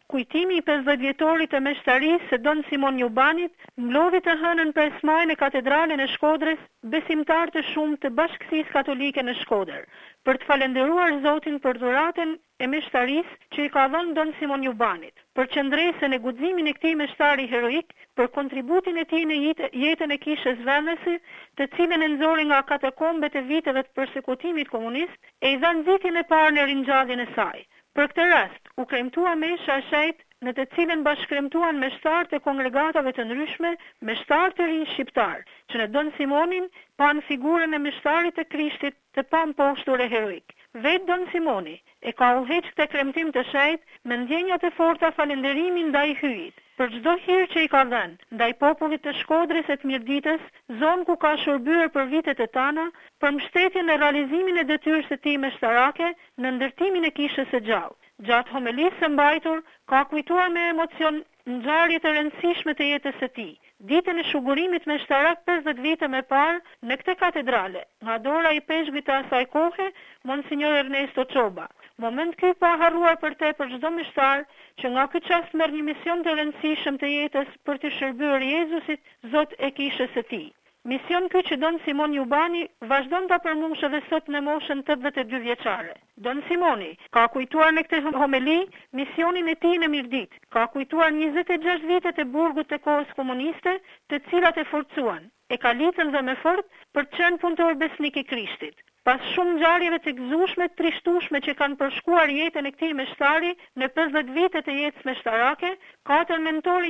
Kujtimi i 50-vjetorit të meshtarisë së Don Simon Jubanit mblodhi të hënën 5 maj në katedralen e Shkodrës besimtar të shumë të Bashkësisë Katolike në Shkodër, për të falendëruar Zotin për dhuratën e meshtarisë që i ka dhënë Don Simon Jubanit, për qëndresën e guximin e këtij meshtari heroik, për kontributin e tij në jetën e kishës vendese, të cilën e nxori nga katakombet e viteve të përsekutimit komunist e i dha nxitjen e parë në ringjalljen e saj. Për këtë rast, u kremtua mesha e shejt në të cilën bashkëkremtuan meshtarë të kongregatave të ndryshme, meshtarë të rinj shqiptar, që në Don Simonin pan figurën e meshtarit të Krishtit të pamposhtur e heroik. Vetë Don Simoni e ka udhëheq këtë kremtim të shejt me ndjenjat e forta falënderimi ndaj hyjit, për çdo hir që i ka dhënë ndaj popullit të Shkodrës e të Mirditës, zonë ku ka shërbyer për vitet e tana, për mbështetjen e realizimin e detyrës së tij meshtarake në ndërtimin e kishës së gjallë. Gjatë homilisë së mbajtur, ka kujtuar me emocion ngjarje të rëndësishme të jetës së tij, ditën e shugurimit meshtarak 50 vite më parë në këtë katedrale, nga dora i peshkujt të asaj kohe, Monsignor Ernesto Çoba. Moment ky pa harruar për çdo meshtar që nga ky çast merr një mision të rëndësishëm të jetës për të shërbyer Jezusit, Zot e kishës së tij. Mision ky që Don Simon Jubani vazhdon ta përmbushë edhe sot në moshën 82 vjeçare. Don Simoni ka kujtuar në këtë homili misionin e tij në Mirdit. Ka kujtuar 26 vitet e burgut të kohës komuniste, të cilat e forcuan. E ka litën dhe me fort për të qenë punëtor besnik i Krishtit. Pas shumë ngjarjeve të gëzueshme, të trishtueshme që kanë përshkuar jetën e këtij meshtari në 50 vite të jetës meshtarake, 4 nëntori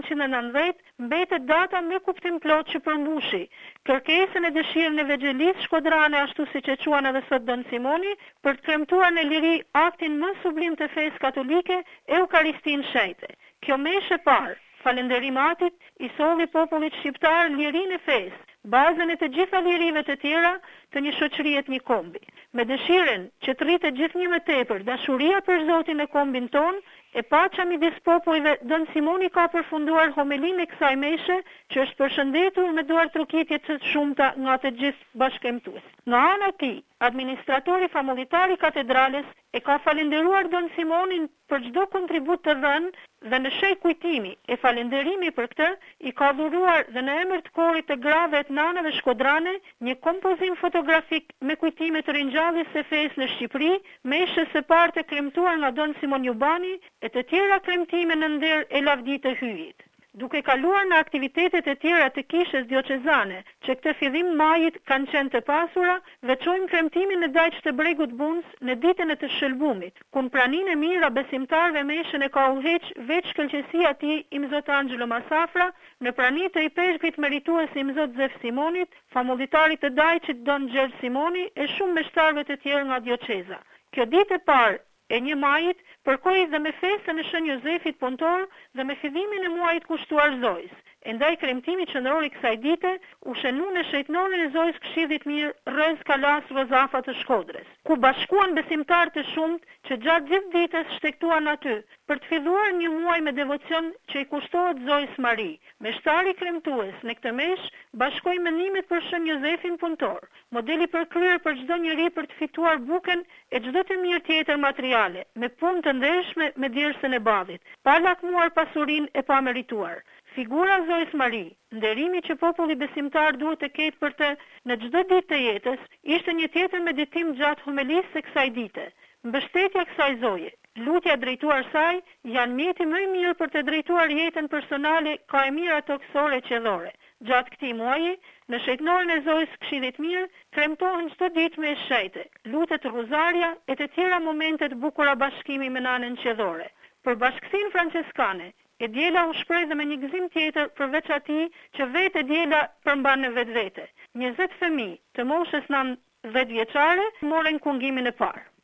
1990 mbetet data me kuptim plot që përmbushi kërkesën e dëshirën e Evangjelisë shkodrane, ashtu siç e quan edhe sot Don Simoni, për të kremtuar në liri aktin më sublim të fesë katolike, Eukaristin shejte. Kjo meshë e parë, falënderim atit, i solli popullit shqiptar lirinë e fesë, bazën e të gjitha lirive të tjera të një shoqërie të një kombi. Me dëshiren që të rritet gjithnjë më tepër dashuria për Zotin e kombin ton, e paqja midis popujve, Don Simoni ka përfunduar homilinë e kësaj meshe, që është përshëndetur me duar trokitje të shumta nga të gjithë bashkëmtues. Nga ana e tij, administratori famullitar i katedrales e ka falendëruar Don Simonin për çdo kontribut të dhënë dhe në shej kujtimi e falënderimi për këtë i ka dhuruar dhe në emër të korit të grave të nanave shkodrane një kompozim fotografik me kujtime të ringjalljes së fesë në Shqipëri, meshës së parë të kremtuar nga Don Simon Jubani e të tjera kremtime në nder e lavdi të hyjit. Duke kaluar në aktivitetet e tjera të kishës dioqezane, që këtë fillim majit kanë qenë të pasura, veçojmë kremtimin në dajq të bregut Bunës në ditën e të shëlbumit, ku në praninë e mira besimtarve meshën e ka udhëheq veç shkëlqësia tij Imzot Angelo Masafra, në praninë të i peshkujt meritues Imzot Zef Simonit, famullitarit të dajqit Don Gjergj Simoni e shumë meshtarëve të tjerë nga dioqeza. Kjo ditë e parë e 1 majit përkoi dhe me festën e Shën Jozefit Punëtor dhe me fillimin e muajit kushtuar Zojës. E ndaj kremtimit qendror i kësaj dite u shënua në shejtënorin e Zojës Këshillit Mirë Rrez Kalas Rozafa të Shkodrës, ku bashkuan besimtarë të shumtë që gjatë gjithë ditës shtektuan aty për të filluar një muaj me devocion që i kushtohet Zojës Mari. Meshtari kremtues në këtë meshë bashkoi mendimet për Shën Jozefin Punëtor, modeli përkryer për çdo njeri për të fituar buken e çdo të mirë tjetër materiale, me punë të ndershme me djersën e badhit, pa lakmuar pasurinë e pamerituar. Figura Zojës Mari, nderimi që populli besimtar duhet të ketë për të në çdo ditë të jetës, ishte një tjetër meditim gjatë homilisë së kësaj dite. Mbështetja kësaj zoje, lutja drejtuar saj, janë mjeti më i mirë për të drejtuar jetën personale ka e mira toksore qellore. Gjatë këtij muaji, në shejtënorin e Zojës Këshillit Mirë, kremtohen çdo ditë me shejte, lutet rozaria e të tjera momente të bukura bashkimi me nanën qellore. Për bashkësinë franceskane, e djela u shpreh dhe me një gëzim tjetër përveç atij që vetë djela përmban në vetvete. 20 fëmijë të moshës 9 vjeçare morën kungimin e parë.